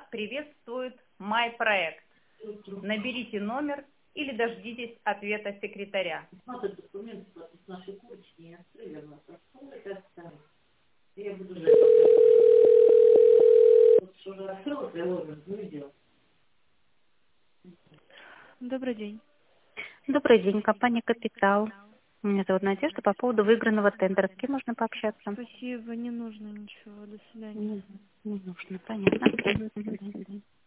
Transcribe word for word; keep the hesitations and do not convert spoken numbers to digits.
приветствует MyProект. Наберите номер или дождитесь ответа секретаря. Смотрят документы с нашей курочки, я проверила. Это оставить. Я буду ждать. Вот что уже открылось, я логин увидела. Добрый день. Добрый день, компания «Капитал». Меня зовут Надежда. По поводу выигранного тендера. С кем можно пообщаться? Спасибо, не нужно ничего. До свидания. Не, не нужно, понятно. До свидания.